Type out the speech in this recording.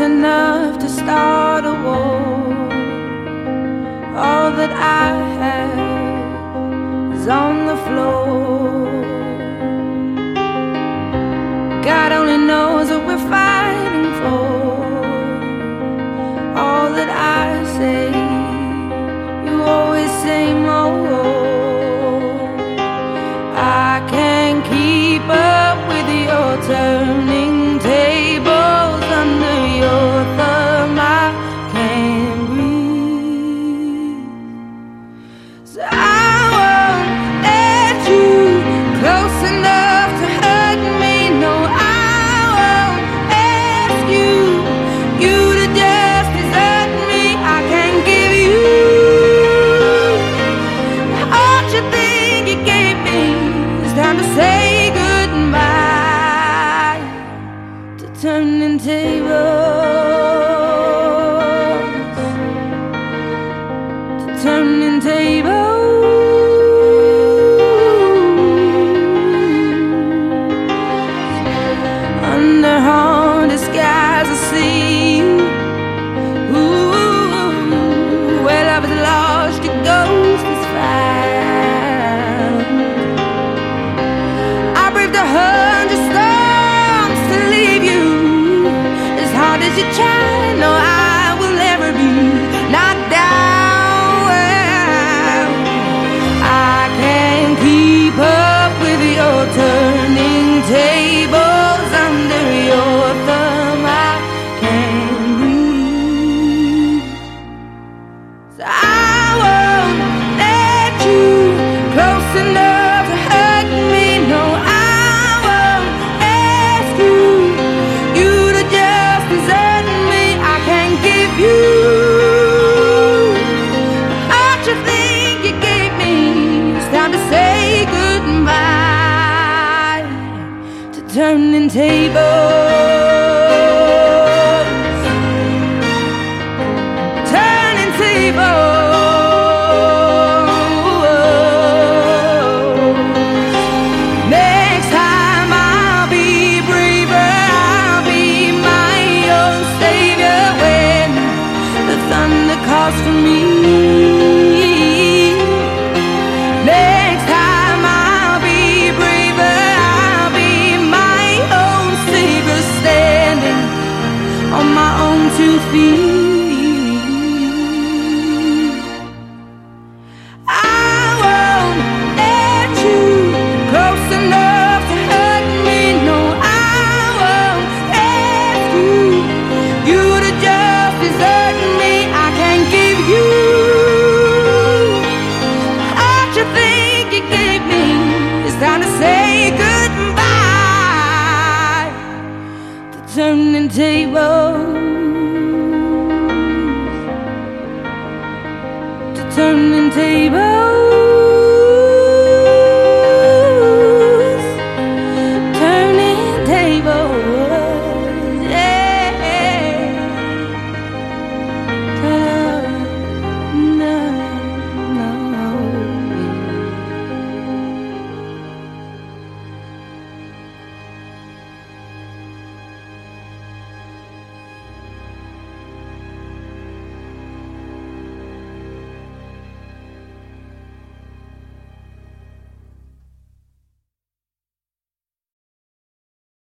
enough to start a war. All that I have is on the floor. God only knows what we're fighting for. All that I say, you always say more. I can't keep up with your turning tables under your thumb. I can't breathe, so I won't let you close enough to hurt me. No, I won't ask you to just desert me. I can't give you all you think you gave me. It's time to say goodbye to turning tables, to turning tables. Under haunted skies I see you. Ooh, where love is lost, your ghost is found. I braved 100 storms to leave you. As hard as you try, no, I will never be knocked down. I can't keep up with your turning tables under your thumb. I can't breathe, so I won't let you close enough to hurt me. No, I won't ask you to just desert me. I can't give you all you think you gave me. It's time to say goodbye to turning tables, turning tables. Next time I'll be braver, I'll be my own savior when the thunder calls for me. Next time I'll be braver, I'll be my own savior, standing on my own 2 feet. I won't let you close enough to hurt me. No, I won't ask you to just desert me. I can't give you all you think you gave me. It's time to say goodbye to turning tables, to turning tables.